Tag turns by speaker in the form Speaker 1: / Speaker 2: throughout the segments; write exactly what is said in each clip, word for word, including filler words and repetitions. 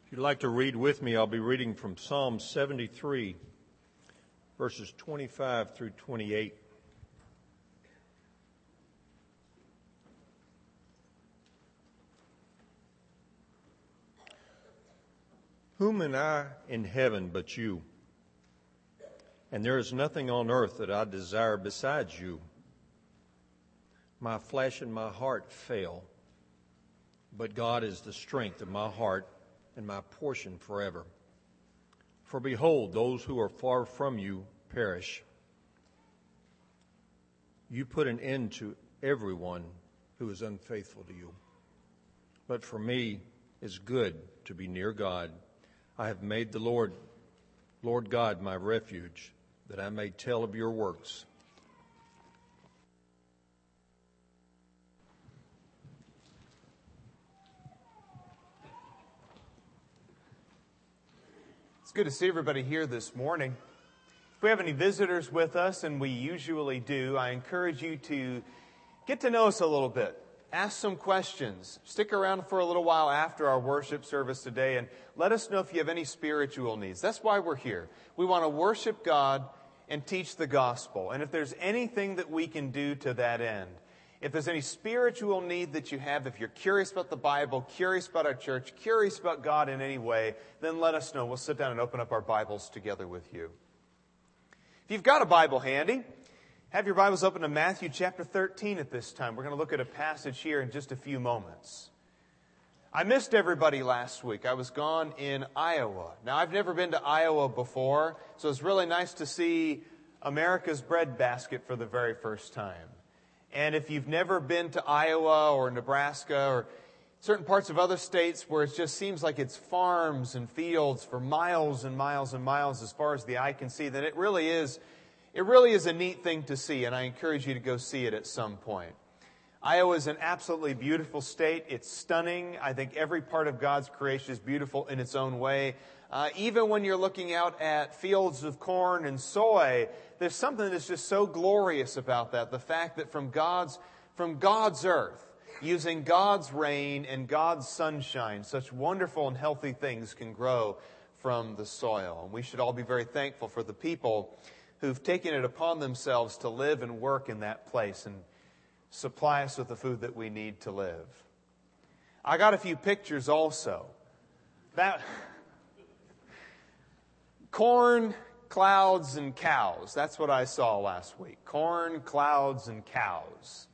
Speaker 1: If you'd like to read with me, I'll be reading from Psalm seventy-three, verses twenty-five through twenty-eight. Whom am I in heaven but you? And there is nothing on earth that I desire besides you. My flesh and my heart fail, but God is the strength of my heart and my portion forever. For behold, those who are far from you perish. You put an end to everyone who is unfaithful to you. But for me, it's good to be near God. I have made the Lord, Lord God, my refuge, that I may tell of your works.
Speaker 2: It's good to see everybody here this morning. If we have any visitors with us, and we usually do, I encourage you to get to know us a little bit. Ask some questions. Stick around for a little while after our worship service today and let us know if you have any spiritual needs. That's why we're here. We want to worship God and teach the gospel. And if there's anything that we can do to that end, if there's any spiritual need that you have, if you're curious about the Bible, curious about our church, curious about God in any way, then let us know. We'll sit down and open up our Bibles together with you. If you've got a Bible handy, have your Bibles open to Matthew chapter thirteen at this time. We're going to look at a passage here in just a few moments. I missed everybody last week. I was gone in Iowa. Now, I've never been to Iowa before, so it's really nice to see America's breadbasket for the very first time. And if you've never been to Iowa or Nebraska or certain parts of other states where it just seems like it's farms and fields for miles and miles and miles as far as the eye can see, then it really is It really is a neat thing to see, and I encourage you to go see it at some point. Iowa is an absolutely beautiful state. It's stunning. I think every part of God's creation is beautiful in its own way. Uh, even when you're looking out at fields of corn and soy, there's something that's just so glorious about that. The fact that from God's, from God's earth, using God's rain and God's sunshine, such wonderful and healthy things can grow from the soil. And we should all be very thankful for the people who've taken it upon themselves to live and work in that place and supply us with the food that we need to live. I got a few pictures also. That corn, clouds, and cows. That's what I saw last week. Corn, clouds, and cows.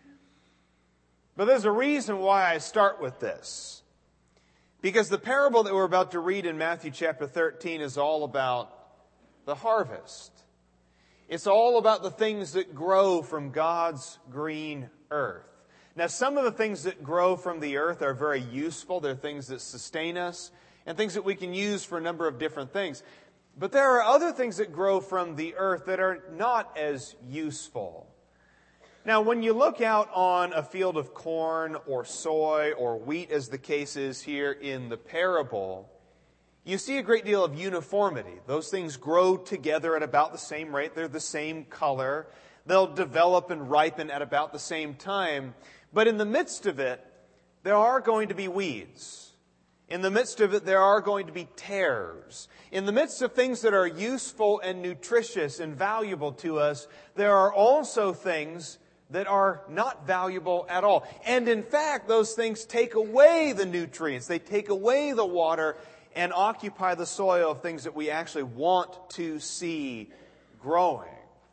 Speaker 2: But there's a reason why I start with this. Because the parable that we're about to read in Matthew chapter thirteen is all about the harvest. It's all about the things that grow from God's green earth. Now, some of the things that grow from the earth are very useful. They're things that sustain us and things that we can use for a number of different things. But there are other things that grow from the earth that are not as useful. Now, when you look out on a field of corn or soy or wheat, as the case is here in the parable, you see a great deal of uniformity. Those things grow together at about the same rate. They're the same color. They'll develop and ripen at about the same time. But in the midst of it, there are going to be weeds. In the midst of it, there are going to be tares. In the midst of things that are useful and nutritious and valuable to us, there are also things that are not valuable at all. And in fact, those things take away the nutrients. They take away the water and occupy the soil of things that we actually want to see growing.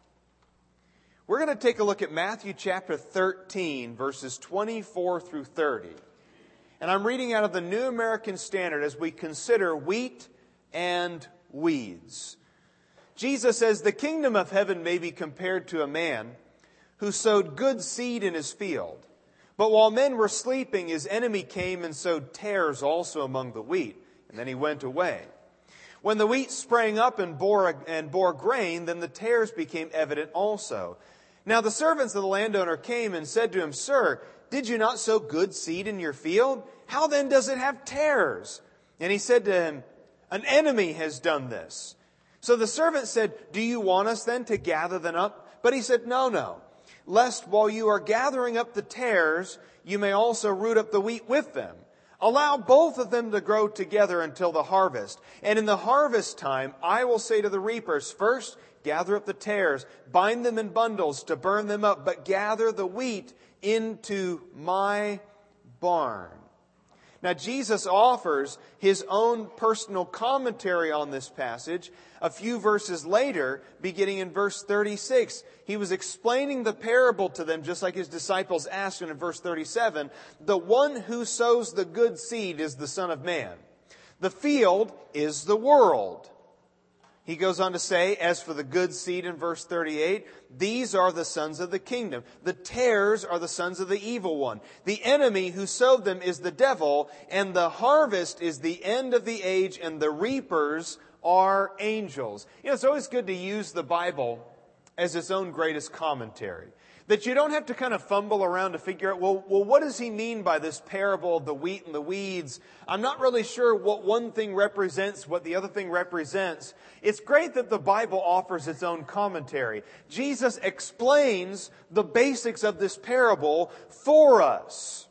Speaker 2: We're going to take a look at Matthew chapter thirteen, verses twenty-four through thirty. And I'm reading out of the New American Standard as we consider wheat and weeds. Jesus says, "The kingdom of heaven may be compared to a man who sowed good seed in his field. But while men were sleeping, his enemy came and sowed tares also among the wheat. And then he went away. When the wheat sprang up and bore, and bore grain, then the tares became evident also. Now the servants of the landowner came and said to him, 'Sir, did you not sow good seed in your field? How then does it have tares?' And he said to him, 'An enemy has done this.' So the servant said, 'Do you want us then to gather them up?' But he said, 'No, no. Lest while you are gathering up the tares, you may also root up the wheat with them. Allow both of them to grow together until the harvest. And in the harvest time, I will say to the reapers, first, gather up the tares, bind them in bundles to burn them up, but gather the wheat into my barn. Now, Jesus offers his own personal commentary on this passage. A few verses later, beginning in verse thirty-six, he was explaining the parable to them, just like his disciples asked in verse thirty-seven. The one who sows the good seed is the Son of Man. The field is the world. He goes on to say, as for the good seed in verse thirty-eight, these are the sons of the kingdom. The tares are the sons of the evil one. The enemy who sowed them is the devil, and the harvest is the end of the age, and the reapers are angels. You know, it's always good to use the Bible as its own greatest commentary. That you don't have to kind of fumble around to figure out, well, well, what does he mean by this parable of the wheat and the weeds? I'm not really sure what one thing represents, what the other thing represents. It's great that the Bible offers its own commentary. Jesus explains the basics of this parable for us.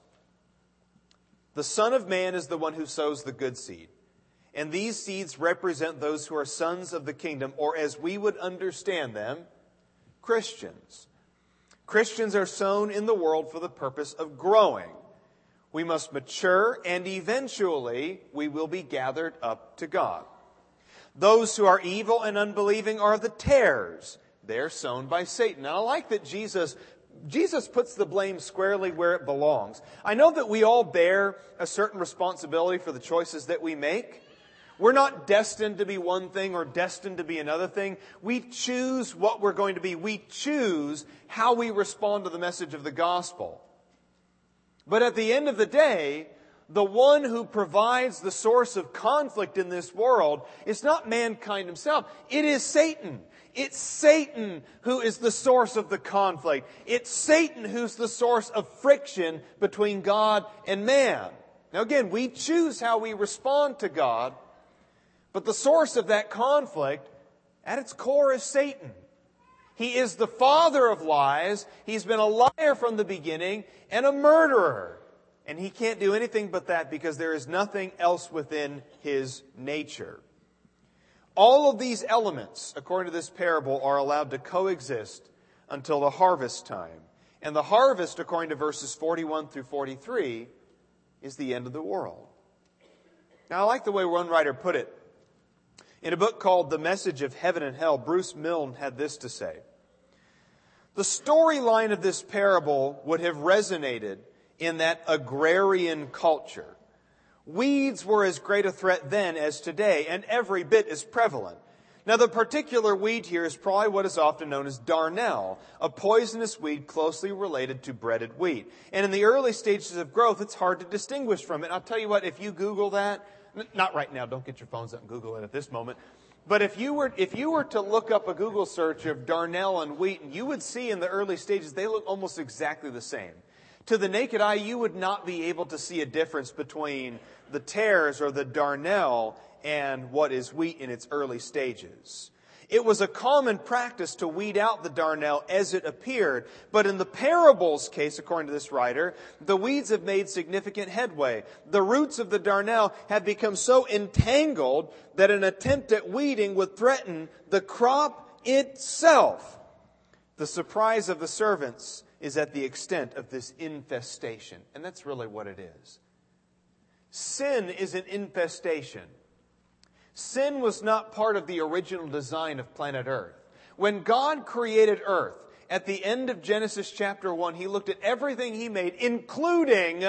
Speaker 2: The Son of Man is the one who sows the good seed. And these seeds represent those who are sons of the kingdom, or as we would understand them, Christians. Christians are sown in the world for the purpose of growing. We must mature, and eventually we will be gathered up to God. Those who are evil and unbelieving are the tares. They're sown by Satan. Now, I like that Jesus, Jesus puts the blame squarely where it belongs. I know that we all bear a certain responsibility for the choices that we make. We're not destined to be one thing or destined to be another thing. We choose what we're going to be. We choose how we respond to the message of the gospel. But at the end of the day, the one who provides the source of conflict in this world is not mankind himself. It is Satan. It's Satan who is the source of the conflict. It's Satan who's the source of friction between God and man. Now again, we choose how we respond to God. But the source of that conflict, at its core, is Satan. He is the father of lies. He's been a liar from the beginning and a murderer. And he can't do anything but that because there is nothing else within his nature. All of these elements, according to this parable, are allowed to coexist until the harvest time. And the harvest, according to verses forty-one through forty-three, is the end of the world. Now, I like the way one writer put it. In a book called The Message of Heaven and Hell, Bruce Milne had this to say. The storyline of this parable would have resonated in that agrarian culture. Weeds were as great a threat then as today, and every bit as prevalent. Now, the particular weed here is probably what is often known as darnel, a poisonous weed closely related to breaded wheat. And in the early stages of growth, it's hard to distinguish from it. I'll tell you what, if you Google that, not right now, don't get your phones out and Google it at this moment. But if you were if you were to look up a Google search of darnel and wheat, you would see in the early stages they look almost exactly the same. To the naked eye, you would not be able to see a difference between the tares or the darnel and what is wheat in its early stages. It was a common practice to weed out the darnel as it appeared. But in the parable's case, according to this writer, the weeds have made significant headway. The roots of the darnel have become so entangled that an attempt at weeding would threaten the crop itself. The surprise of the servants is at the extent of this infestation. And that's really what it is. Sin is an infestation. Sin was not part of the original design of planet Earth. When God created Earth, at the end of Genesis chapter one, He looked at everything He made, including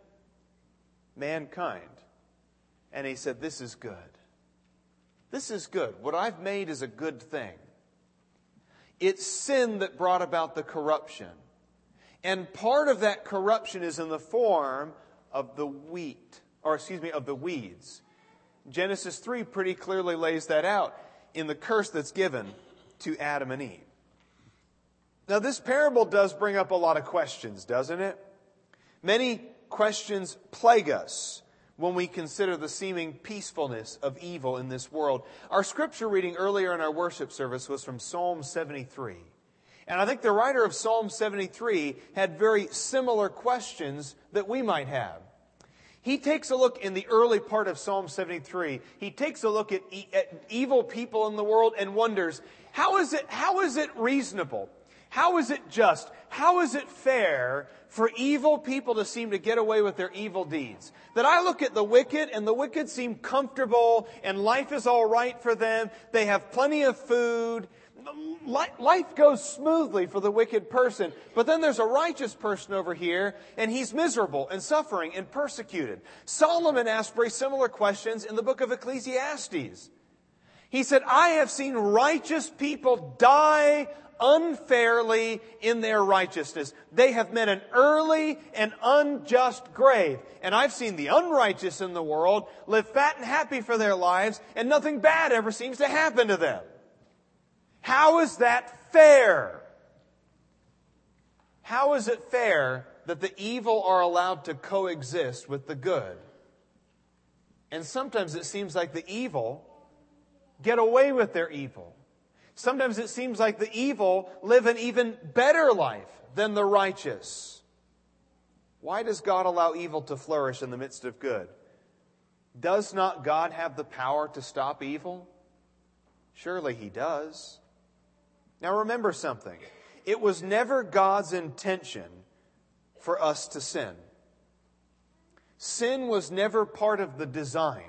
Speaker 2: mankind. And He said, this is good. This is good. What I've made is a good thing. It's sin that brought about the corruption. And part of that corruption is in the form of the wheat, or excuse me, of the weeds. Genesis three pretty clearly lays that out in the curse that's given to Adam and Eve. Now, this parable does bring up a lot of questions, doesn't it? Many questions plague us when we consider the seeming peacefulness of evil in this world. Our scripture reading earlier in our worship service was from Psalm seventy-three. And I think the writer of Psalm seventy-three had very similar questions that we might have. He takes a look in the early part of Psalm seventy-three. He takes a look at, e- at evil people in the world and wonders, how is it, how is it reasonable? How is it just? How is it fair for evil people to seem to get away with their evil deeds? That I look at the wicked, and the wicked seem comfortable, and life is all right for them. They have plenty of food. Life goes smoothly for the wicked person. But then there's a righteous person over here, and he's miserable and suffering and persecuted. Solomon asked very similar questions in the book of Ecclesiastes. He said, I have seen righteous people die unfairly in their righteousness. They have met an early and unjust grave. And I've seen the unrighteous in the world live fat and happy for their lives, and nothing bad ever seems to happen to them. How is that fair? How is it fair that the evil are allowed to coexist with the good? And sometimes it seems like the evil get away with their evil. Sometimes it seems like the evil live an even better life than the righteous. Why does God allow evil to flourish in the midst of good? Does not God have the power to stop evil? Surely He does. Now remember something. It was never God's intention for us to sin. Sin was never part of the design.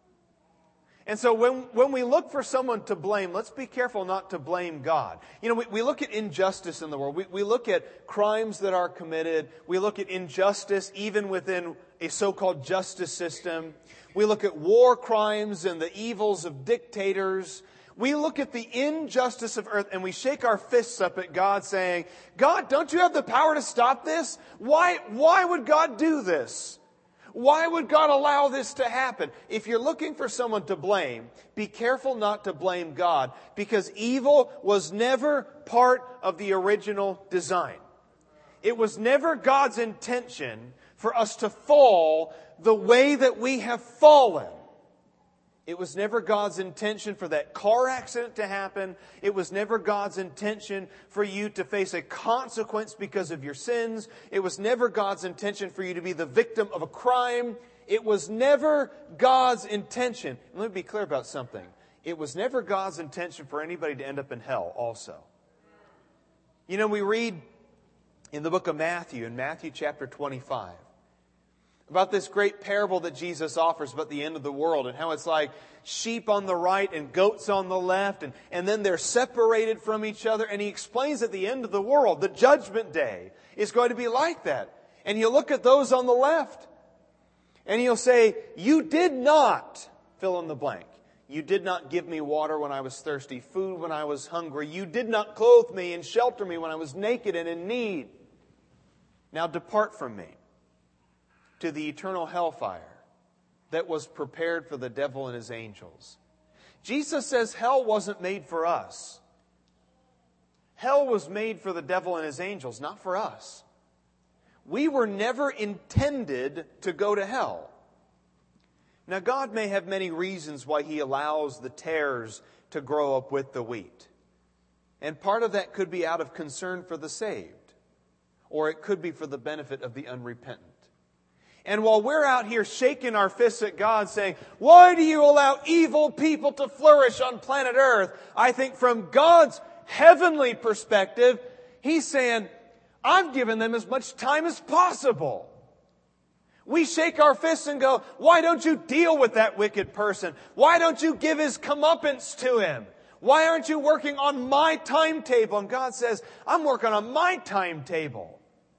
Speaker 2: And so when, when we look for someone to blame, let's be careful not to blame God. You know, we, we look at injustice in the world. We, we look at crimes that are committed. We look at injustice even within a so-called justice system. We look at war crimes and the evils of dictators. We look at the injustice of earth and we shake our fists up at God saying, God, don't you have the power to stop this? Why, why would God do this? Why would God allow this to happen? If you're looking for someone to blame, be careful not to blame God, because evil was never part of the original design. It was never God's intention for us to fall the way that we have fallen. It was never God's intention for that car accident to happen. It was never God's intention for you to face a consequence because of your sins. It was never God's intention for you to be the victim of a crime. It was never God's intention. And let me be clear about something. It was never God's intention for anybody to end up in hell also. You know, we read in the book of Matthew, in Matthew chapter twenty-five, about this great parable that Jesus offers about the end of the world and how it's like sheep on the right and goats on the left, and, and then they're separated from each other. And He explains at the end of the world, the judgment day is going to be like that. And He'll look at those on the left and He'll say, you did not fill in the blank. You did not give me water when I was thirsty, food when I was hungry. You did not clothe me and shelter me when I was naked and in need. Now depart from me to the eternal hellfire that was prepared for the devil and his angels. Jesus says hell wasn't made for us. Hell was made for the devil and his angels, not for us. We were never intended to go to hell. Now, God may have many reasons why He allows the tares to grow up with the wheat. And part of that could be out of concern for the saved, or it could be for the benefit of the unrepentant. And while we're out here shaking our fists at God saying, why do you allow evil people to flourish on planet Earth? I think from God's heavenly perspective, He's saying, I've given them as much time as possible. We shake our fists and go, why don't you deal with that wicked person? Why don't you give his comeuppance to him? Why aren't you working on my timetable? And God says, I'm working on my timetable.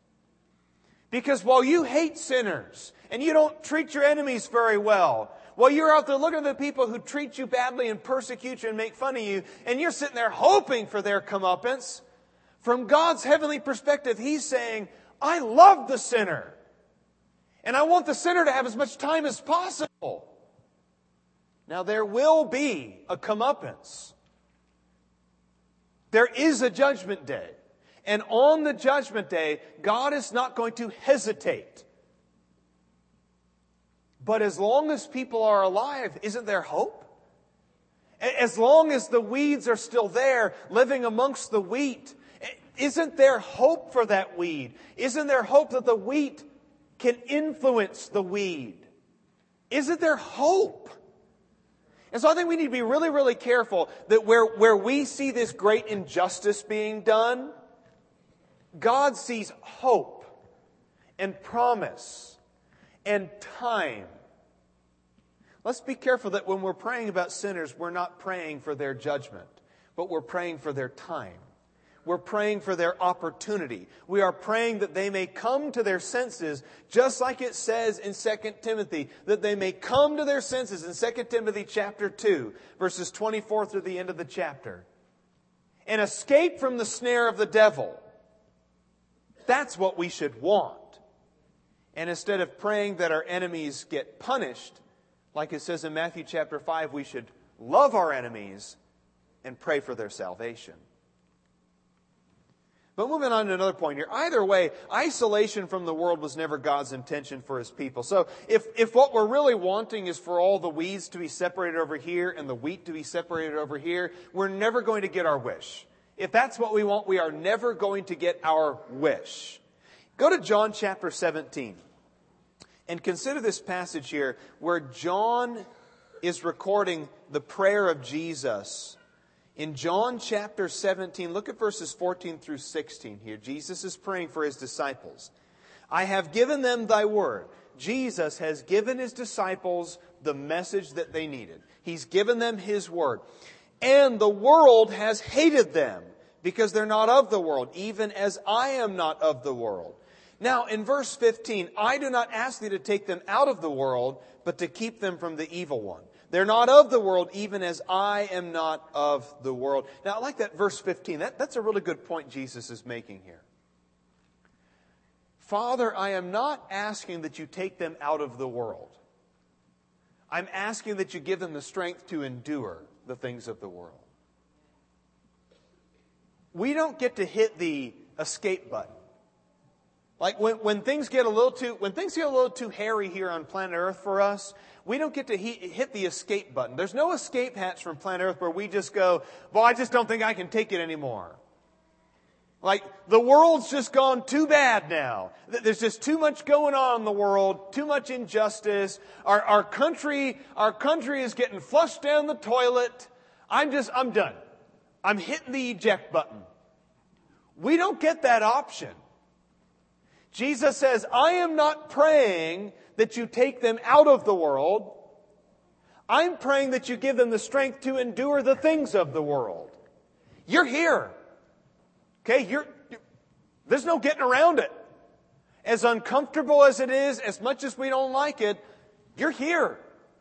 Speaker 2: Because while you hate sinners and you don't treat your enemies very well, while you're out there looking at the people who treat you badly and persecute you and make fun of you, and you're sitting there hoping for their comeuppance, from God's heavenly perspective, He's saying, I love the sinner. And I want the sinner to have as much time as possible. Now there will be a comeuppance. There is a judgment day. And on the judgment day, God is not going to hesitate. But as long as people are alive, isn't there hope? As long as the weeds are still there, living amongst the wheat, isn't there hope for that weed? Isn't there hope that the wheat can influence the weed? Isn't there hope? And so I think we need to be really, really careful that where, where we see this great injustice being done, God sees hope and promise and time. Let's be careful that when we're praying about sinners, we're not praying for their judgment, but we're praying for their time. We're praying for their opportunity. We are praying that they may come to their senses, just like it says in Second Timothy, that they may come to their senses in Second Timothy chapter two, verses twenty-four through the end of the chapter, and escape from the snare of the devil. That's what we should want. And instead of praying that our enemies get punished, like it says in Matthew chapter five, we should love our enemies and pray for their salvation. But moving on to another point here. Either way, isolation from the world was never God's intention for His people. So if, if what we're really wanting is for all the weeds to be separated over here and the wheat to be separated over here, we're never going to get our wish. If that's what we want, we are never going to get our wish. Go to John chapter seventeen and consider this passage here where John is recording the prayer of Jesus. In John chapter seventeen, look at verses fourteen through sixteen here. Jesus is praying for His disciples. I have given them thy word. Jesus has given His disciples the message that they needed. He's given them His word. And the world has hated them because they're not of the world, even as I am not of the world. Now, in verse fifteen, I do not ask thee to take them out of the world, but to keep them from the evil one. They're not of the world, even as I am not of the world. Now, I like that verse fifteen. That, that's a really good point Jesus is making here. Father, I am not asking that you take them out of the world. I'm asking that you give them the strength to endure the things of the world. We don't get to hit the escape button. Like when, when things get a little too when things get a little too hairy here on planet Earth for us, we don't get to he, hit the escape button. There's no escape hatch from planet Earth where we just go, well, I just don't think I can take it anymore. Like the world's just gone too bad now. There's just too much going on in the world, too much injustice. Our our country our country is getting flushed down the toilet. I'm just I'm done. I'm hitting the eject button. We don't get that option. Jesus says, I am not praying that you take them out of the world. I'm praying that you give them the strength to endure the things of the world. You're here. Okay, you're, you're, there's no getting around it. As uncomfortable as it is, as much as we don't like it, you're here.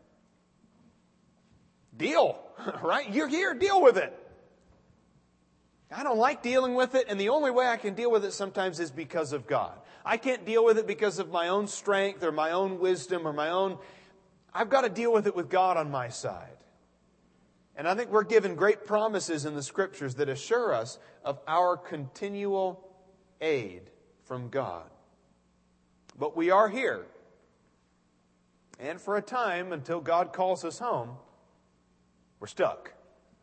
Speaker 2: Deal, right? You're here, deal with it. I don't like dealing with it, and the only way I can deal with it sometimes is because of God. I can't deal with it because of my own strength or my own wisdom or my own... I've got to deal with it with God on my side. And I think we're given great promises in the Scriptures that assure us of our continual aid from God. But we are here. And for a time, until God calls us home, we're stuck.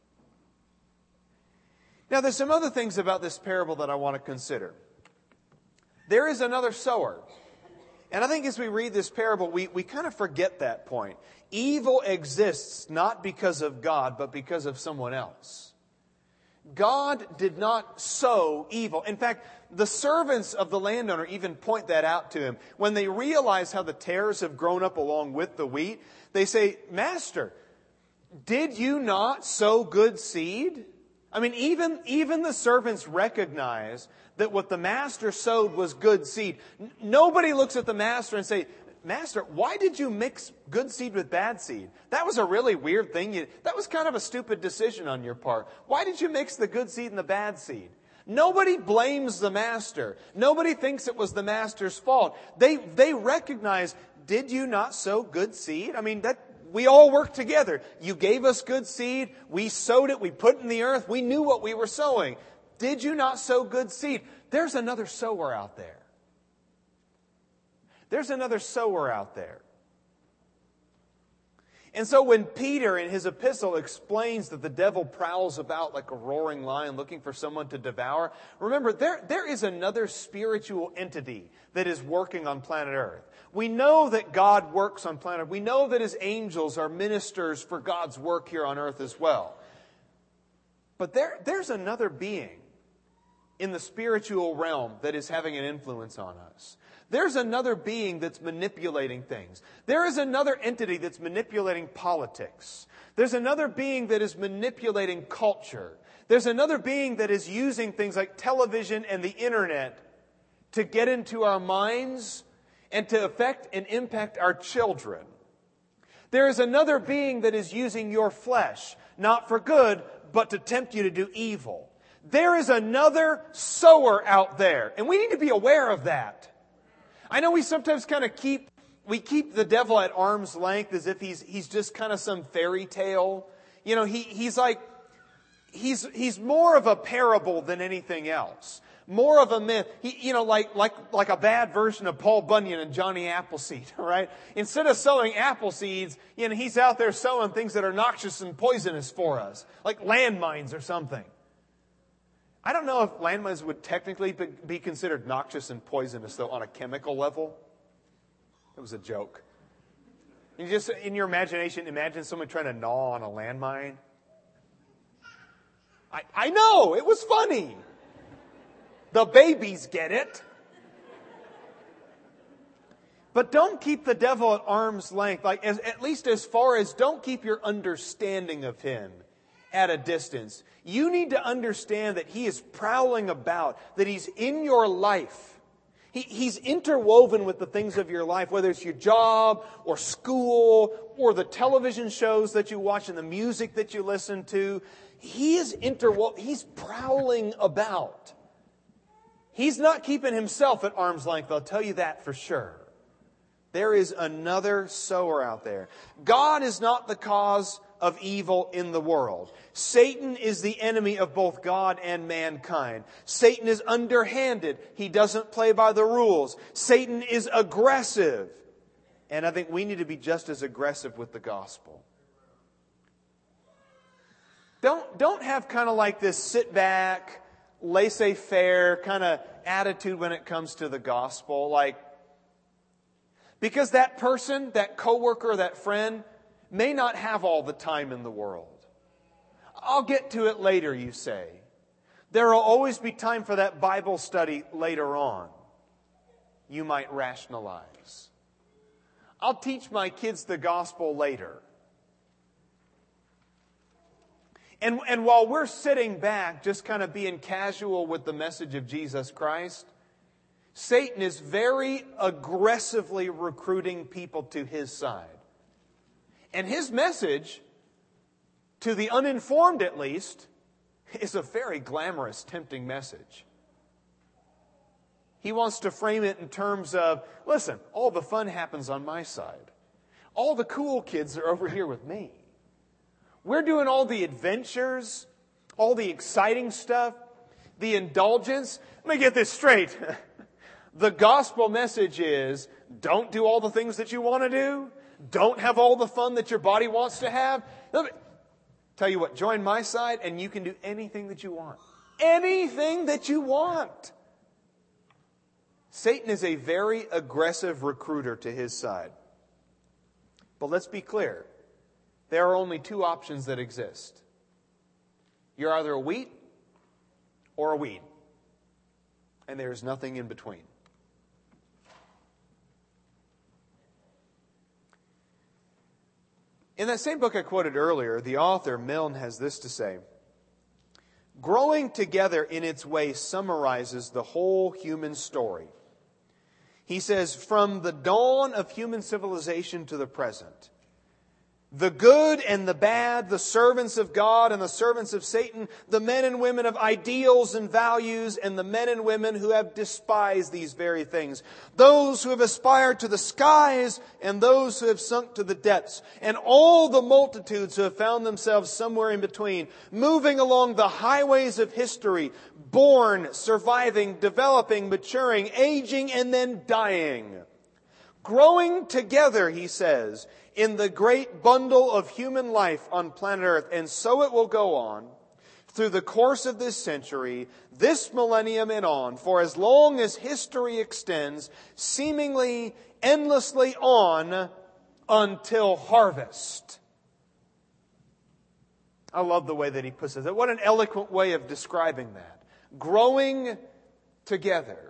Speaker 2: Now, there's some other things about this parable that I want to consider. There is another sower. And I think as we read this parable, we, we kind of forget that point. Evil exists not because of God, but because of someone else. God did not sow evil. In fact, the servants of the landowner even point that out to him. When they realize how the tares have grown up along with the wheat, they say, Master, did you not sow good seed? I mean, even, even the servants recognize that what the master sowed was good seed. N- nobody looks at the master and say, Master, why did you mix good seed with bad seed? That was a really weird thing. You, that was kind of a stupid decision on your part. Why did you mix the good seed and the bad seed? Nobody blames the master. Nobody thinks it was the master's fault. They, they recognize, did you not sow good seed? I mean, that we all worked together. You gave us good seed. We sowed it. We put it in the earth. We knew what we were sowing. Did you not sow good seed? There's another sower out there. There's another sower out there. And so when Peter in his epistle explains that the devil prowls about like a roaring lion looking for someone to devour, remember, there, there is another spiritual entity that is working on planet Earth. We know that God works on planet Earth. We know that His angels are ministers for God's work here on earth as well. But there, there's another being in the spiritual realm that is having an influence on us. There's another being that's manipulating things. There is another entity that's manipulating politics. There's another being that is manipulating culture. There's another being that is using things like television and the internet to get into our minds and to affect and impact our children. There is another being that is using your flesh, not for good, but to tempt you to do evil. There is another sower out there, and we need to be aware of that. I know we sometimes kind of keep, we keep the devil at arm's length as if he's, he's just kind of some fairy tale. You know, he, he's like, he's, he's more of a parable than anything else. More of a myth. He, you know, like, like, like a bad version of Paul Bunyan and Johnny Appleseed, all right? Instead of sowing apple seeds, you know, he's out there sowing things that are noxious and poisonous for us, like landmines or something. I don't know if landmines would technically be considered noxious and poisonous, though, on a chemical level. It was a joke. You just, in your imagination, imagine someone trying to gnaw on a landmine. I, I know, it was funny. The babies get it. But don't keep the devil at arm's length, like as, at least as far as don't keep your understanding of him at a distance. You need to understand that he is prowling about, that he's in your life. He, he's interwoven with the things of your life, whether it's your job or school or the television shows that you watch and the music that you listen to. He is interwoven. He's prowling about. He's not keeping himself at arm's length, I'll tell you that for sure. There is another sower out there. God is not the cause of evil in the world. Satan is the enemy of both God and mankind. Satan is underhanded. He doesn't play by the rules. Satan is aggressive. And I think we need to be just as aggressive with the gospel. Don't, don't have kind of like this sit back, laissez-faire kind of attitude when it comes to the gospel. Like, because that person, that coworker, that friend may not have all the time in the world. I'll get to it later, you say. There will always be time for that Bible study later on. You might rationalize. I'll teach my kids the gospel later. And, and while we're sitting back, just kind of being casual with the message of Jesus Christ, Satan is very aggressively recruiting people to his side. And his message, to the uninformed at least, is a very glamorous, tempting message. He wants to frame it in terms of, listen, all the fun happens on my side. All the cool kids are over here with me. We're doing all the adventures, all the exciting stuff, the indulgence. Let me get this straight. The gospel message is, don't do all the things that you want to do. Don't have all the fun that your body wants to have. Let me tell you what, join my side and you can do anything that you want. Anything that you want. Satan is a very aggressive recruiter to his side. But let's be clear. There are only two options that exist. You're either a wheat or a weed. And there is nothing in between. In that same book I quoted earlier, the author, Milne, has this to say. Growing together in its way summarizes the whole human story. He says, from the dawn of human civilization to the present, the good and the bad, the servants of God and the servants of Satan, the men and women of ideals and values and the men and women who have despised these very things. Those who have aspired to the skies and those who have sunk to the depths. And all the multitudes who have found themselves somewhere in between, moving along the highways of history, born, surviving, developing, maturing, aging, and then dying. growing together, he says, in the great bundle of human life on planet Earth. And so it will go on through the course of this century, this millennium and on, for as long as history extends, seemingly endlessly on until harvest. I love the way that he puts it. What an eloquent way of describing that. Growing together.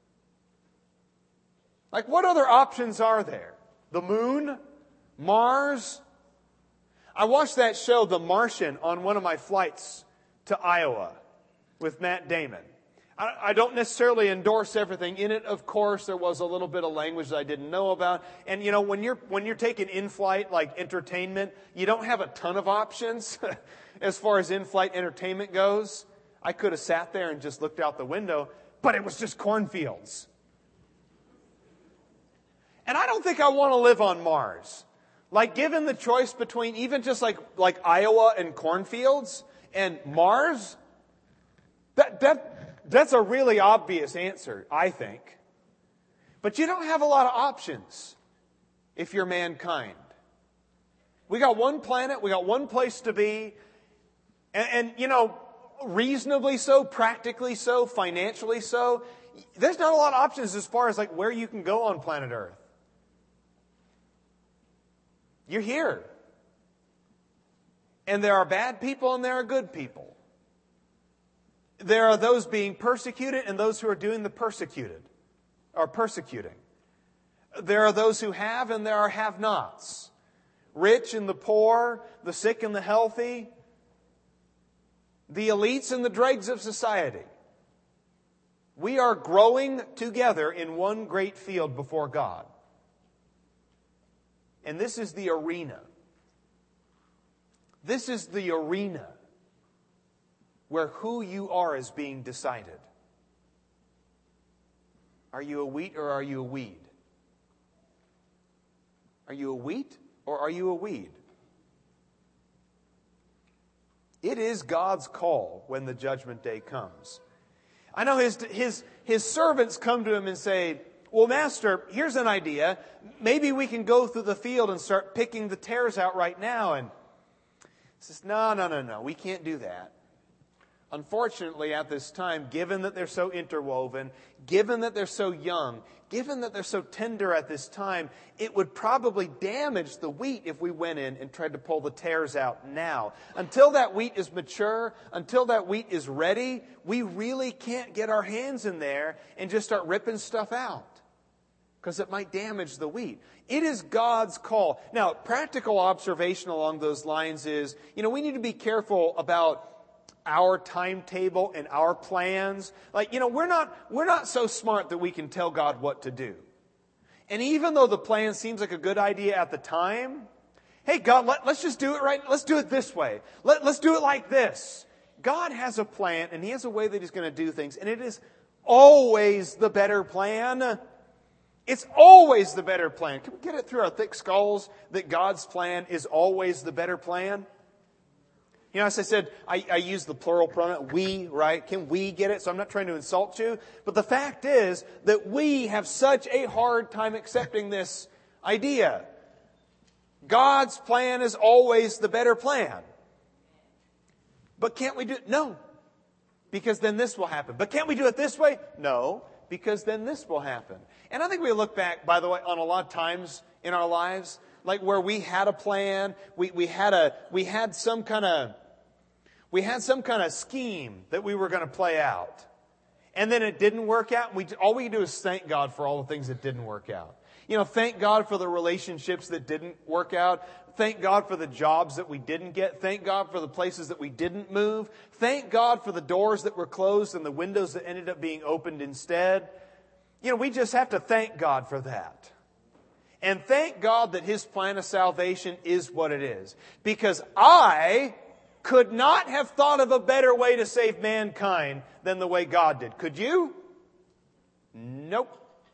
Speaker 2: Like, what other options are there? The moon? Mars? I watched that show, The Martian, on one of my flights to Iowa with Matt Damon. I, I don't necessarily endorse everything in it. Of course, there was a little bit of language that I didn't know about. And, you know, when you're when you're taking in-flight, like, entertainment, you don't have a ton of options as far as in-flight entertainment goes. I could have sat there and just looked out the window, but it was just cornfields. And I don't think I want to live on Mars. Like, given the choice between even just like, like Iowa and cornfields and Mars, that, that, that's a really obvious answer, I think. But you don't have a lot of options if you're mankind. We got one planet, we got one place to be, and, and you know, reasonably so, practically so, financially so. There's not a lot of options as far as like where you can go on planet Earth. You're here. And there are bad people and there are good people. There are those being persecuted and those who are doing the persecuted, or persecuting. There are those who have and there are have-nots. Rich and the poor, the sick and the healthy, the elites and the dregs of society. We are growing together in one great field before God. And this is the arena. This is the arena where who you are is being decided. Are you a wheat or are you a weed? Are you a wheat or are you a weed? It is God's call when the judgment day comes. I know his, his, his servants come to him and say, well, Master, here's an idea. Maybe we can go through the field and start picking the tares out right now. And he says, no, no, no, no, we can't do that. Unfortunately, at this time, given that they're so interwoven, given that they're so young, given that they're so tender at this time, it would probably damage the wheat if we went in and tried to pull the tares out now. Until that wheat is mature, until that wheat is ready, we really can't get our hands in there and just start ripping stuff out, because it might damage the wheat. It is God's call. Now, practical observation along those lines is, you know, we need to be careful about our timetable and our plans. Like, you know, we're not, we're not so smart that we can tell God what to do. And even though the plan seems like a good idea at the time, hey, God, let, let's just do it right. Let's do it this way. Let, let's do it like this. God has a plan, and He has a way that He's going to do things, and it is always the better plan. It's always the better plan. Can we get it through our thick skulls that God's plan is always the better plan? You know, as I said, I, I use the plural pronoun, we, right? Can we get it? So I'm not trying to insult you. But the fact is that we have such a hard time accepting this idea. God's plan is always the better plan. But can't we do it? No. Because then this will happen. But can't we do it this way? No. Because then this will happen. And I think we look back, by the way, on a lot of times in our lives, like where we had a plan, we, we had a we had some kind of we had some kind of scheme that we were going to play out. And then it didn't work out. We all we do is thank God for all the things that didn't work out. You know, thank God for the relationships that didn't work out. Thank God for the jobs that we didn't get. Thank God for the places that we didn't move. Thank God for the doors that were closed and the windows that ended up being opened instead. You know, we just have to thank God for that. And thank God that His plan of salvation is what it is. Because I could not have thought of a better way to save mankind than the way God did. Could you? Nope.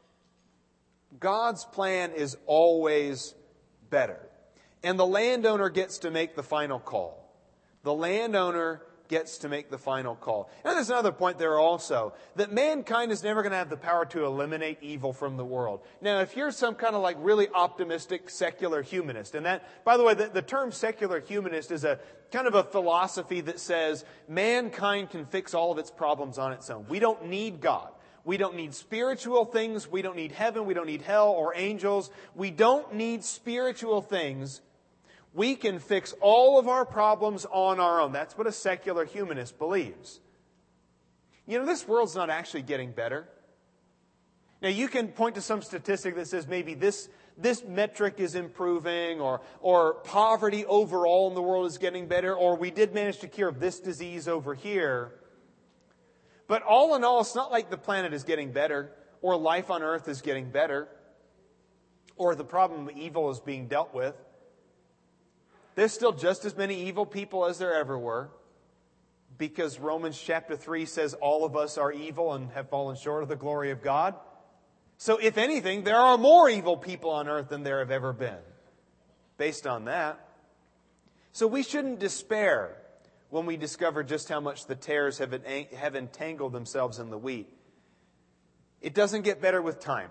Speaker 2: God's plan is always better. And the landowner gets to make the final call. The landowner gets to make the final call. And there's another point there also, that mankind is never going to have the power to eliminate evil from the world. Now, if you're some kind of like really optimistic secular humanist, and that, by the way, the, the term secular humanist is a kind of a philosophy that says mankind can fix all of its problems on its own. We don't need God. We don't need spiritual things. We don't need heaven. We don't need hell or angels. We don't need spiritual things. We can fix all of our problems on our own. That's what a secular humanist believes. You know, this world's not actually getting better. Now, you can point to some statistic that says maybe this, this metric is improving, or, or poverty overall in the world is getting better, or we did manage to cure this disease over here. But all in all, it's not like the planet is getting better, or life on earth is getting better, or the problem of evil is being dealt with. There's still just as many evil people as there ever were, because Romans chapter three says all of us are evil and have fallen short of the glory of God. So if anything, there are more evil people on earth than there have ever been, based on that. So we shouldn't despair when we discover just how much the tares have, have entangled themselves in the wheat. It doesn't get better with time.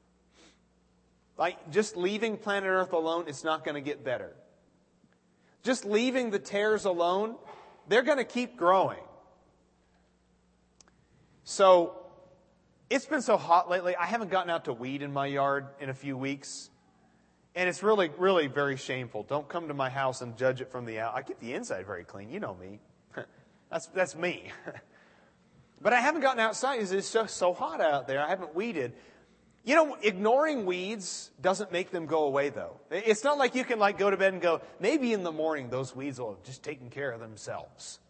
Speaker 2: Like just leaving planet Earth alone, it's not going to get better. Just leaving the tares alone, they're going to keep growing. So, it's been so hot lately, I haven't gotten out to weed in my yard in a few weeks. And it's really, really very shameful. Don't come to my house and judge it from the out. I keep the inside very clean. You know me. that's that's me. But I haven't gotten outside because it's just so hot out there. I haven't weeded. You know, ignoring weeds doesn't make them go away, though. It's not like you can like go to bed and go, maybe in the morning those weeds will have just taken care of themselves.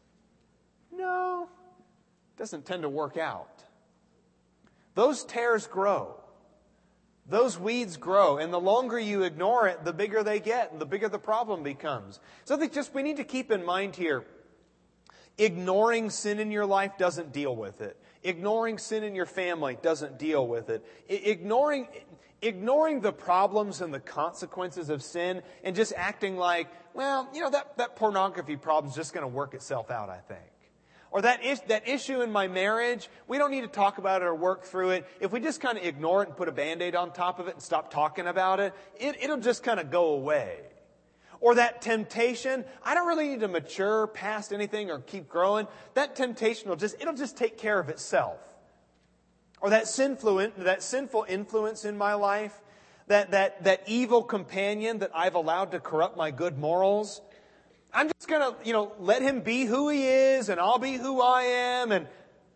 Speaker 2: No, it doesn't tend to work out. Those tares grow. Those weeds grow. And the longer you ignore it, the bigger they get and the bigger the problem becomes. So I think just we need to keep in mind here, ignoring sin in your life doesn't deal with it. Ignoring sin in your family doesn't deal with it. Ignoring, ignoring the problems and the consequences of sin and just acting like, well, you know, that, that pornography problem's just going to work itself out, I think. Or that, is, that issue in my marriage, we don't need to talk about it or work through it. If we just kind of ignore it and put a Band-Aid on top of it and stop talking about it, it it'll just kind of go away. Or that temptation, I don't really need to mature past anything or keep growing. That temptation will just, it'll just take care of itself. Or that sinful, that sinful influence in my life, that, that, that evil companion that I've allowed to corrupt my good morals, I'm just going to, you know, let him be who he is and I'll be who I am. And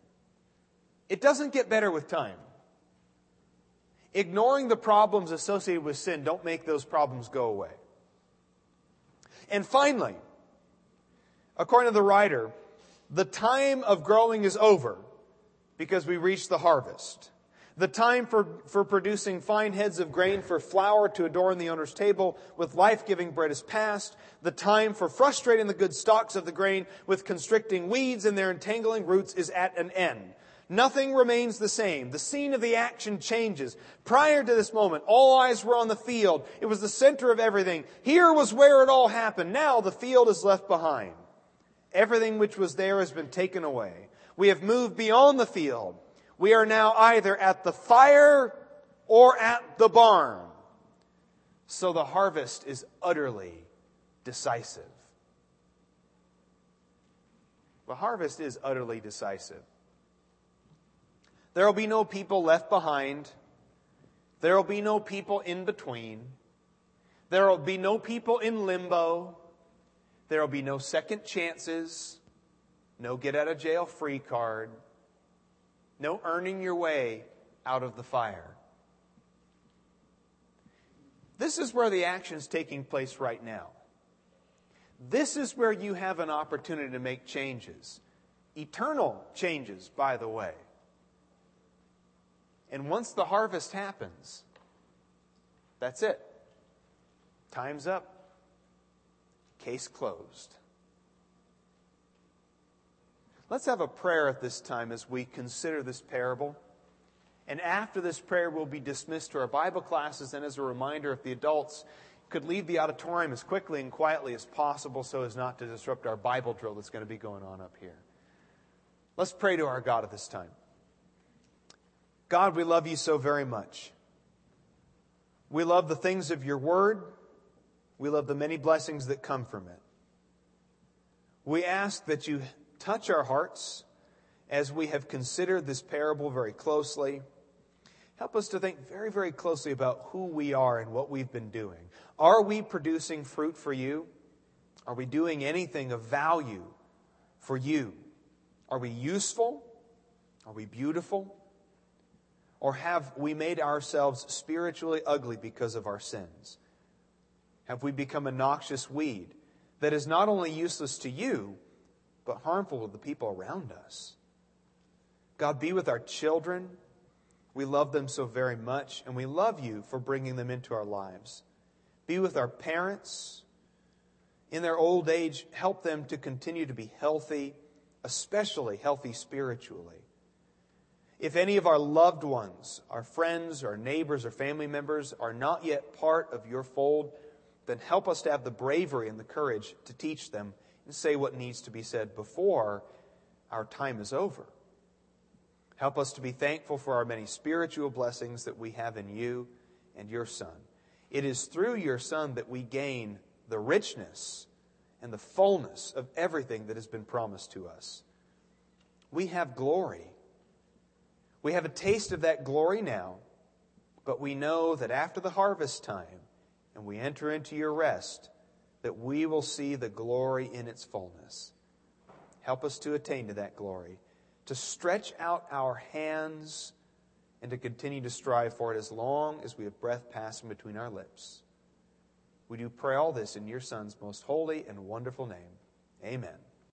Speaker 2: it doesn't get better with time. Ignoring the problems associated with sin don't make those problems go away. And finally, according to the writer, the time of growing is over because we reached the harvest. The time for, for producing fine heads of grain for flour to adorn the owner's table with life-giving bread is past. The time for frustrating the good stalks of the grain with constricting weeds and their entangling roots is at an end. Nothing remains the same. The scene of the action changes. Prior to this moment, all eyes were on the field. It was the center of everything. Here was where it all happened. Now the field is left behind. Everything which was there has been taken away. We have moved beyond the field. We are now either at the fire or at the barn. So the harvest is utterly decisive. The harvest is utterly decisive. There will be no people left behind. There will be no people in between. There will be no people in limbo. There will be no second chances. No get out of jail free card. No earning your way out of the fire. This is where the action is taking place right now. This is where you have an opportunity to make changes. Eternal changes, by the way. And once the harvest happens, that's it. Time's up. Case closed. Let's have a prayer at this time as we consider this parable. And after this prayer, we'll be dismissed to our Bible classes. And as a reminder, if the adults could leave the auditorium as quickly and quietly as possible so as not to disrupt our Bible drill that's going to be going on up here. Let's pray to our God at this time. God, we love you so very much. We love the things of your word. We love the many blessings that come from it. We ask that you touch our hearts as we have considered this parable very closely. Help us to think very, very closely about who we are and what we've been doing. Are we producing fruit for you? Are we doing anything of value for you? Are we useful? Are we beautiful? Or have we made ourselves spiritually ugly because of our sins? Have we become a noxious weed that is not only useless to you, but harmful to the people around us? God, be with our children. We love them so very much, and we love you for bringing them into our lives. Be with our parents. In their old age, help them to continue to be healthy, especially healthy spiritually. If any of our loved ones, our friends, our neighbors, or family members are not yet part of your fold, then help us to have the bravery and the courage to teach them and say what needs to be said before our time is over. Help us to be thankful for our many spiritual blessings that we have in you and your Son. It is through your Son that we gain the richness and the fullness of everything that has been promised to us. We have glory. We have a taste of that glory now, but we know that after the harvest time, and we enter into your rest, that we will see the glory in its fullness. Help us to attain to that glory, to stretch out our hands and to continue to strive for it as long as we have breath passing between our lips. We do pray all this in your Son's most holy and wonderful name. Amen.